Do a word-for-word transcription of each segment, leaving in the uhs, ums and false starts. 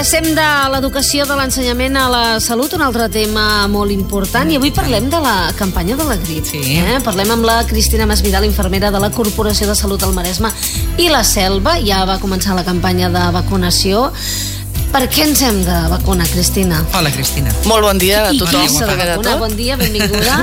Passem de l'educació, de l'ensenyament a la salut, un altre tema molt important, i avui parlem de la campanya de la grip. Sí. Eh? Parlem amb la Cristina Masvidal, infermera de la Corporació de Salut al Maresme i la Selva. Ja va començar la campanya de vacunació. Per què ens hem de vacunar, Cristina? Hola, Cristina. Molt bon dia a I tothom. qui s'ha de vacunar? Bon dia, benvinguda.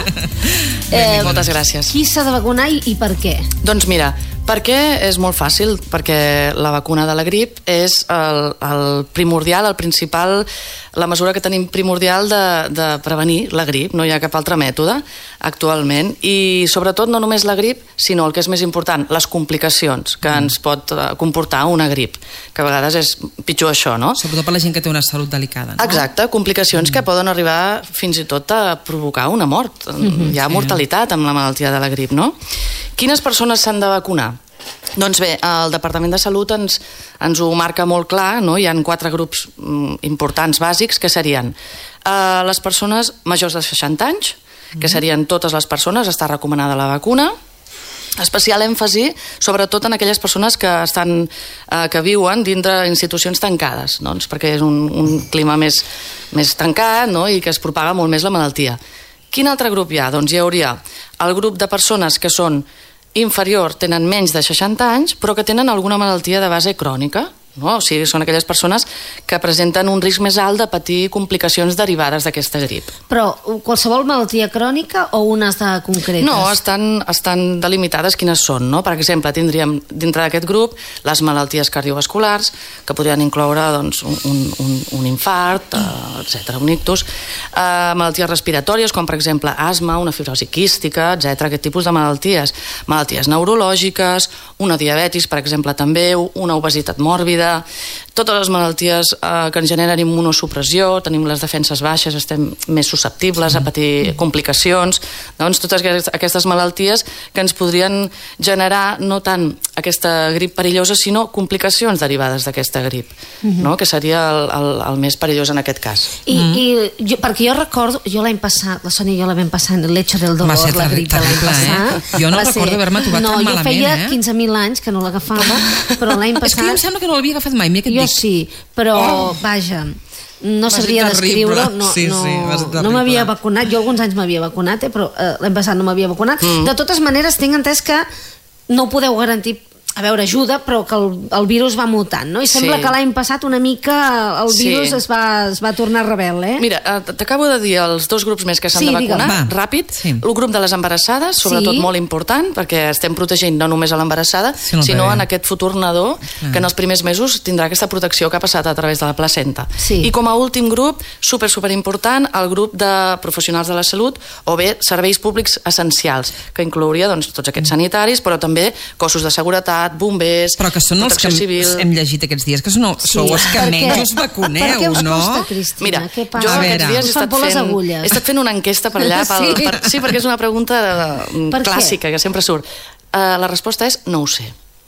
eh, Moltes gràcies. Qui s'ha de vacunar i, i per què? Doncs mira, per què és molt fàcil? Perquè la vacuna de la grip és el, el primordial, el principal, la mesura que tenim primordial de, de prevenir la grip. No hi ha cap altre mètode actualment. I sobretot no només la grip, sinó el que és més important, les complicacions que ens pot comportar una grip, que a vegades és pitjor això, no? Sobretot per la gent que té una salut delicada, no? Exacte, complicacions mm. que poden arribar fins i tot a provocar una mort. Mm-hmm. Hi ha sí. mortalitat amb la malaltia de la grip, no? Quines persones s'han de vacunar? Doncs bé, el Departament de Salut ens, ens ho marca molt clar, no? Hi ha quatre grups mm, importants bàsics que serien eh, les persones majors de seixanta anys, que serien totes les persones, està recomanada la vacuna. Especial èmfasi, sobretot en aquelles persones que estan eh, que viuen dintre institucions tancades, doncs, perquè és un, un clima més, més tancat, no? I que es propaga molt més la malaltia. Quin altre grup hi ha? Doncs hi hauria el grup de persones que són inferior, tenen menys de seixanta anys, però que tenen alguna malaltia de base crònica. No? O sigui, són aquelles persones que presenten un risc més alt de patir complicacions derivades d'aquesta grip. Però qualsevol malaltia crònica o unes de concretes? No, estan, estan delimitades quines són, no? Per exemple, tindríem dintre d'aquest grup les malalties cardiovasculars, que podrien incloure doncs, un, un, un infart, eh, etcètera, un ictus, eh, malalties respiratòries, com per exemple asma, una fibrosi quística, etcètera, aquest tipus de malalties, malalties neurològiques, una diabetis, per exemple, també, una obesitat mòrbida, totes les malalties eh, que ens generen immunosupressió, tenim les defenses baixes, estem més susceptibles a patir complicacions, doncs totes aquestes malalties que ens podrien generar no tant aquesta grip perillosa, sinó complicacions derivades d'aquesta grip, no? Que seria el, el, el més perillós en aquest cas. I, mm. i jo, perquè jo recordo, jo l'any passat, la Sònia i jo la vam passar en l'Hecho del Dolor, la grip de l'any passat. Eh? Jo no recordo haver-me trobat no, tan malament, eh? No, jo feia quinze mil anys que no l'agafava, però l'any passat... És que jo em sembla que no l'havia agafat mai, mira que et jo dic. sí, però oh. vaja, no sabria descriure, no, sí, no, sí, no m'havia vacunat, jo alguns anys m'havia vacunat, eh, però eh, l'any passat no m'havia vacunat. Mm. De totes maneres, tinc entès que no ho podeu garantir, a veure, ajuda, però que el, el virus va mutant, no? I sembla sí. que l'any passat una mica el virus sí. es, va, es va tornar rebel, eh? Mira, t'acabo de dir els dos grups més que s'han sí, de vacunar, va. ràpid. Sí. El grup de les embarassades, sobretot sí. molt important, perquè estem protegint no només a l'embarassada, sí, no sinó en aquest futur nadó, ah. que en els primers mesos tindrà aquesta protecció que ha passat a través de la placenta. Sí. I com a últim grup, super, super important, el grup de professionals de la salut, o bé serveis públics essencials, que inclouria doncs, tots aquests sanitaris, però també cossos de seguretat, bombers, però que són els que civil. Hem llegit aquests dies, que són, sí. sou els que menys us vacuneu, per què us no? costa, Cristina? Mira, què passa? jo aquests dies he estat, fent, he estat fent una enquesta per allà, pel, sí. Per, sí, perquè és una pregunta per clàssica, què? Que sempre surt. Uh, la resposta és no ho sé.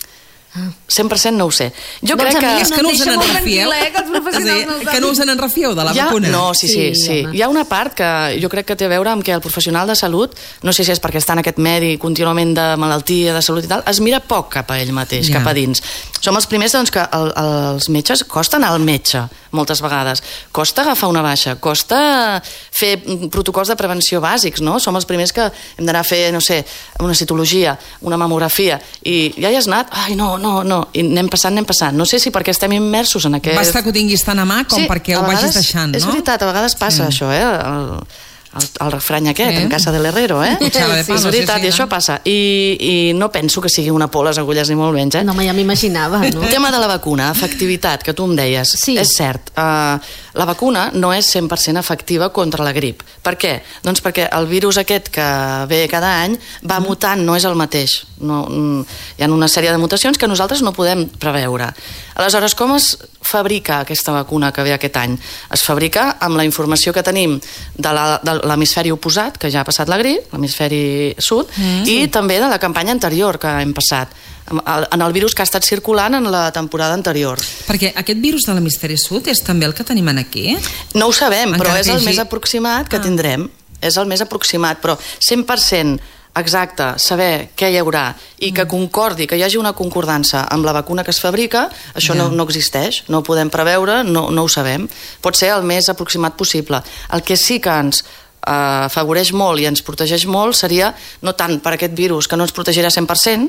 cent per cent no ho sé. Jo doncs crec que... És que no us en enrefieu. Eh, que, no que no us en enrefieu de la ha, vacuna. No, sí, sí, sí. sí. Hi ha una part que jo crec que té a veure amb que el professional de salut, no sé si és perquè està en aquest medi contínuament de malaltia, de salut i tal, es mira poc cap a ell mateix, ja. cap a dins. Som els primers doncs, que el, els metges costa anar al metge, moltes vegades. Costa agafar una baixa, costa fer protocols de prevenció bàsics, no? Som els primers que hem d'anar a fer, no sé, una citologia, una mamografia, i ja hi has anat? Ai, no, no, no. I anem passant, anem passant. No sé si perquè estem immersos en aquest... Basta que ho tinguis tan a mà com sí, perquè ho vegades, vagis deixant, no? És veritat, a vegades passa sí. això, eh? El, el, el refrany aquest, sí. en casa de l'herrero, eh? Sí, és veritat, sí, sí, i això passa. I, I no penso que sigui una por les agulles ni molt menys, eh? No, ja m'imaginava, no? El tema de la vacuna, efectivitat, que tu em deies, sí. és cert. Uh, la vacuna no és cent per cent efectiva contra la grip. Per què? Doncs perquè el virus aquest que ve cada any va mm. mutant, no és el mateix. No, hi ha una sèrie de mutacions que nosaltres no podem preveure. Aleshores, com es fabrica aquesta vacuna que ve aquest any? Es fabrica amb la informació que tenim de l'hemisferi oposat, que ja ha passat la grip, l'hemisferi sud, mm. i també de la campanya anterior que hem passat, en el virus que ha estat circulant en la temporada anterior. Perquè aquest virus de l'hemisferi sud és també el que tenim aquí? No ho sabem, però és el més aproximat que tindrem. És el més aproximat, però cent per cent exacte, saber què hi haurà i que concordi, que hi hagi una concordança amb la vacuna que es fabrica, això yeah. no, no existeix, no ho podem preveure, no, no ho sabem. Pot ser el més aproximat possible. El que sí que ens eh, afavoreix molt i ens protegeix molt seria, no tant per aquest virus que no ens protegirà cent per cent,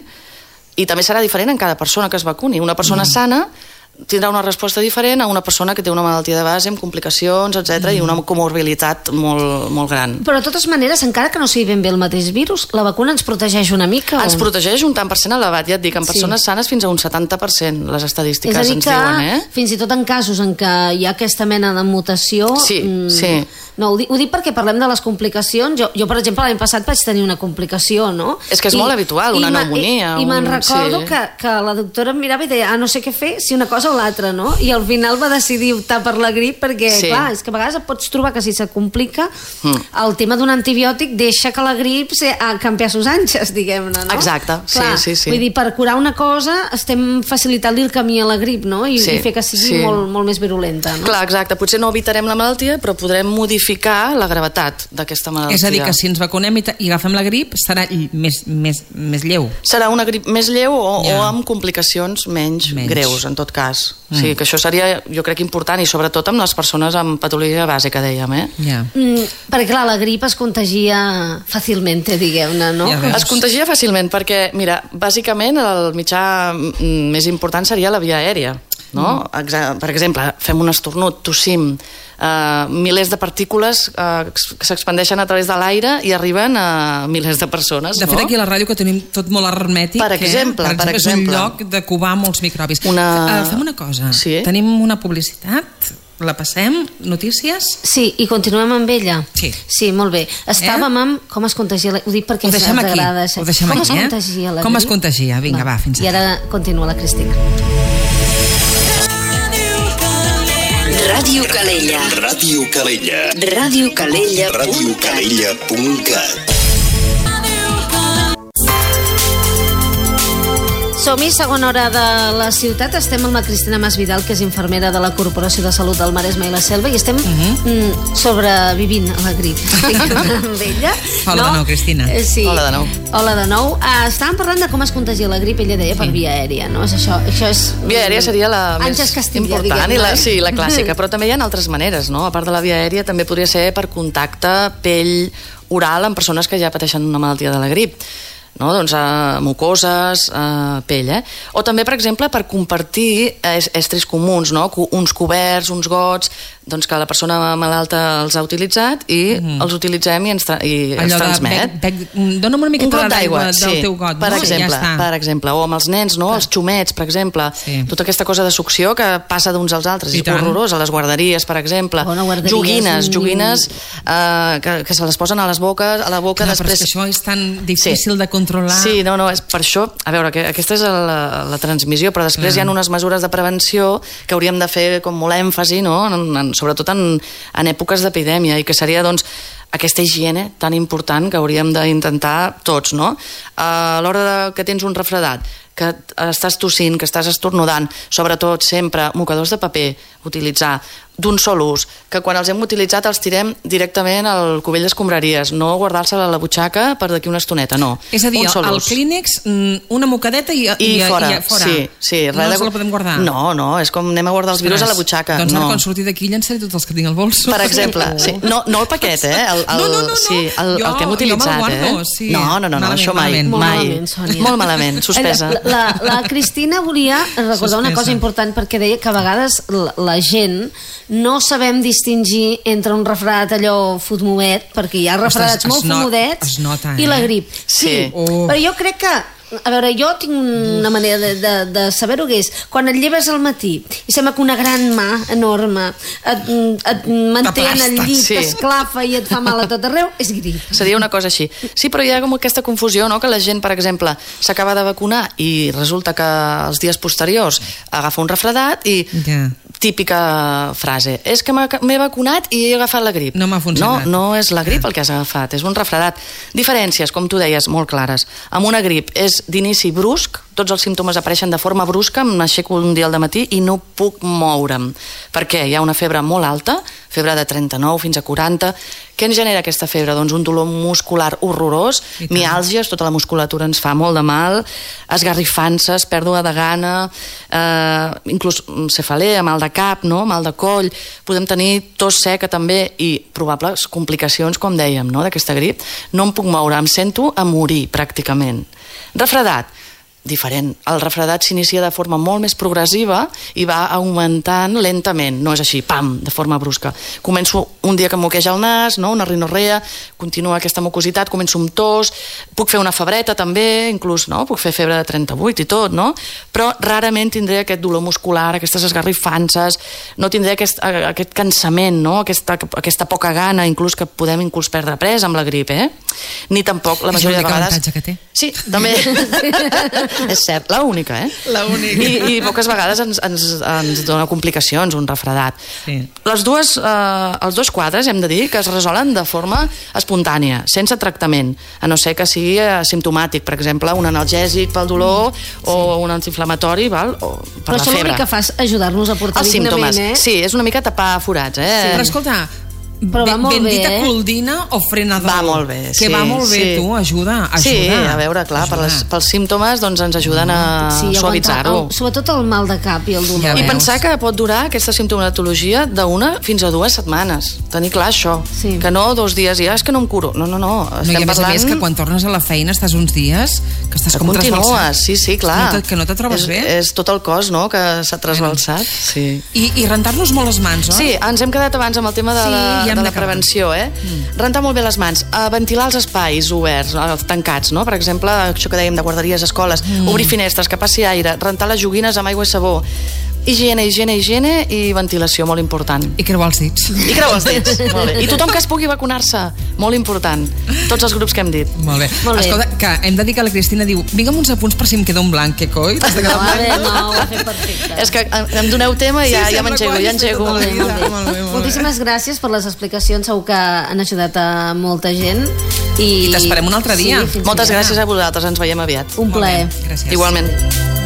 i també serà diferent en cada persona que es vacuni. Una persona mm. sana tindrà una resposta diferent a una persona que té una malaltia de base amb complicacions, etcètera, mm. i una comorbilitat molt, molt gran. Però de totes maneres, encara que no sigui ben bé el mateix virus, la vacuna ens protegeix una mica? O... Ens protegeix un tant per cent elevat, ja et dic, en persones sí. sanes fins a un setanta per cent, les estadístiques ens diuen, eh? Fins i tot en casos en què hi ha aquesta mena de mutació... Sí, mm, sí. No, ho dic, ho dic perquè parlem de les complicacions. Jo, jo per exemple, l'any passat vaig tenir una complicació, no? És que és I, molt habitual, una pneumonia. I, i me'n un... recordo sí. que, que la doctora em mirava i deia, ah, no sé què fer, si una cosa o l'altra, no? I al final va decidir optar per la grip perquè, sí. clar, és que a vegades et pots trobar que si se complica, mm. el tema d'un antibiòtic deixa que la grip se, a canviar sus anxes, diguem-ne, no? Exacte, clar, sí, sí, sí. Vull dir, per curar una cosa estem facilitant-li el camí a la grip, no? I, sí, i fer que sigui sí. molt, molt més virulenta, no? Clar, exacte, potser no evitarem la malaltia, però podrem modificar la gravetat d'aquesta malaltia. És a dir, que si ens vacunem i, i agafem la grip serà més, més, més lleu. Serà una grip més lleu o, ja. o amb complicacions menys, menys greus, en tot cas. Mm. Sí, que això seria, jo crec, important, i sobretot amb les persones amb patologia base, que dèiem, eh? Ja. Mm, perquè, clar, la grip es contagia fàcilment, diguem-ne, no? Ja es contagia fàcilment perquè, mira, bàsicament el mitjà més important seria la via aèria, no? Mm. Per exemple, fem un esternut, tossim, Uh, milers de partícules uh, que s'expandeixen a través de l'aire i arriben a milers de persones. De fet, no? aquí a la ràdio que tenim tot molt hermètic, per exemple, eh? per exemple, per és exemple. un lloc de cubar molts microbis. Una... Uh, fem una cosa, sí? Tenim una publicitat, la passem, notícies? Sí, i continuem amb ella? Sí. Sí, molt bé. Estàvem eh? amb com es contagia la... Ho dic perquè ho deixem ens aquí. agrada. Ho deixem com aquí, es contagia eh? la Com grip? es contagia? Vinga, va, va fins I ara continua la Cristina. Ràdio Calella. Ràdio Calella. Ràdio Calella. Ràdio Calella punt cat. Som-hi, segona hora de la ciutat. Estem amb la Cristina Masvidal, que és infermera de la Corporació de Salut del Maresme i la Selva, i estem uh-huh. mm, sobrevivint a la grip. amb ella. Hola no? de nou, Cristina. Eh, sí. Hola de nou. Hola de nou. Uh, estàvem parlant de com es contagia la grip, ella deia per via aèria, no? És això, això és... Via aèria seria la Àngels més Castilla, important, i la, eh? sí, la clàssica, però també hi ha altres maneres, no? A part de la via aèria, també podria ser per contacte pell oral amb persones que ja pateixen una malaltia de la grip. No? Doncs uh, mucoses, uh, pell, eh? O també, per exemple, per compartir est estris comuns, no? Uns coberts, uns gots, doncs que la persona malalta els ha utilitzat i mm. els utilitzem i ens, tra i ens transmet. Bec, bec, dona'm una miqueta un d'aigua del sí, teu got, per no? exemple, Ja per exemple, o amb els nens, no? Els xumets, per exemple, sí. Tota aquesta cosa de succió que passa d'uns als altres, I és horrorós, a les guarderies, per exemple, guarderia, joguines, sí. joguines uh, que, que se les posen a les boques, a la boca, Clar, després... Però és que això és tan difícil sí. de controlar. Sí, no, no, és per això, a veure, que aquesta és la, la transmissió, però després mm. hi ha unes mesures de prevenció que hauríem de fer com molt èmfasi, no? En, en, sobretot en, en èpoques d'epidèmia, i que seria, doncs, aquesta higiene tan important que hauríem d'intentar tots, no? A l'hora de, que tens un refredat, que estàs tossint, que estàs estornudant, sobretot sempre mocadors de paper, utilitzar d'un sol ús, que quan els hem utilitzat els tirem directament al cubell d'escombraries, no guardar-se a la butxaca per d'aquí una estoneta, no. És a dir, al Clínex, una mocadeta i, i, i, fora. i fora. Sí, sí, no ens la podem guardar? No, no, és com anem a guardar els virus a la butxaca. Doncs no. ara quan surti d'aquí llançaré tots els que tinc al bolso. Per exemple, sí. no, no el paquet, eh? El, el, no, no, no, no. Sí, el, jo, el que hem utilitzat, guardo, eh? Sí. No, no, no, no malament, això mai. Malament. Molt mai. malament, Sònia. Molt malament, suspesa. La, la, la Cristina volia recordar suspesa. Una cosa important, perquè deia que a vegades la, la gent no sabem distingir entre un refredat allò futmodet, perquè hi ha refredats molt fumodets, nota, eh? I la grip. Sí, sí. Oh. Però jo crec que a veure, jo tinc una manera de, de, de saber-ho, que és quan et lleves al matí i sembla que una gran mà enorme et, et manté en el llit, sí. T'esclafa i et fa mal a tot arreu, és grip. Seria una cosa així. Sí, però hi ha com aquesta confusió, no?, que la gent, per exemple, s'acaba de vacunar i resulta que els dies posteriors agafa un refredat i yeah. típica frase, és que m'he vacunat i he agafat la grip. No m'ha funcionat. No, no és la grip el que has agafat, és un refredat. Diferències, com tu deies, molt clares. Amb una grip és d'inici brusc, tots els símptomes apareixen de forma brusca, m'aixeco un dia al dematí i no puc moure'm. Per què? Hi ha una febre molt alta, febre de trenta-nou fins a quaranta. Què ens genera aquesta febre? Doncs un dolor muscular horrorós, miàlgies, tota la musculatura ens fa molt de mal, esgarrifances, pèrdua de gana, eh, inclús cefalea, mal de cap, no? Mal de coll, podem tenir tos seca també i probables complicacions, com dèiem, no? D'aquesta grip. No em puc moure, em sento a morir pràcticament. Refredat, diferent. El refredat s'inicia de forma molt més progressiva i va augmentant lentament, no és així, pam, de forma brusca. Començo un dia que em moqueja el nas, no? Una rinorrea, continua aquesta mucositat, començo amb tos, puc fer una febreta també, inclús, no? Puc fer febre de trenta-vuit i tot, no? Però rarament tindré aquest dolor muscular, aquestes esgarrifances, no tindré aquest, aquest cansament, no? Aquesta, aquesta poca gana, inclús que podem inclús perdre pes amb la grip, eh? Ni tampoc, la majoria de vegades... És l'únic avantatge que té. Sí, també... És cert, la única, eh? La única. I, i poques vegades ens, ens, ens dona complicacions, un refredat. Sí. Les dues, eh, els dos quadres, hem de dir, que es resolen de forma espontània, sense tractament, a no ser que sigui asimptomàtic, per exemple, un analgèsic pel dolor mm, sí. o un antiinflamatori, val? O per Però la això febre. l'únic que fa és ajudar-nos a portar els dignament, símptomes. eh? Sí, és una mica tapar forats, eh? Sí. Però escolta, Però va molt bendita bé, eh? coldina o frenador. Va molt bé, sí. Que va molt bé, sí. tu, ajuda, ajuda. Sí, a veure, clar, per les, pels símptomes doncs ens ajuden a Sí, suavitzar-ho. aguantar el- Sobretot el mal de cap i el dolor. Ja I veus. pensar que pot durar aquesta simptomatologia d'una fins a dues setmanes. Tenir clar això. Sí. Que no dos dies i ah, és que no em curo. No, no, no. No, Estem i a més parlant... a més que quan tornes a la feina estàs uns dies que estàs que com continues, trasbalsat. sí, sí, clar. No te, que no te trobes és, bé. És tot el cos, no?, que s'ha trasbalsat. Sí. I, i rentar-nos molt les mans, oi? Sí, ens hem quedat abans amb el tema de Sí, la, ja hem de la d'acabar. prevenció, eh? Mm. Rentar molt bé les mans, uh, ventilar els espais oberts, els tancats, no? Per exemple, això que dèiem de guarderies, escoles, mm. obrir finestres, que passi aire, rentar les joguines amb aigua i sabó, higiene, higiene, higiene i ventilació, molt important. I creuar els dits. I creuar els dits, molt bé. I tothom que es pugui vacunar-se, molt important. Tots els grups que hem dit. Molt bé. Molt bé. Escolta, que hem de dir que la Cristina diu vinga amb uns apunts per si em queda un blanc, que coi? T'has de No, quedar a blanc. veure, no, ho ha fet perfecte. És que em doneu tema i ja, ja sembla m'engego, quasi ja engego. tota la vida. Molt bé. Molt bé, molt bé. Moltíssimes gràcies per les explicacions, segur que han ajudat a molta gent. I, I t'esperem un altre dia. Sí, fins Moltes aviat. gràcies a vosaltres, ens veiem aviat. Un Molt bé, plaer. gràcies. Igualment.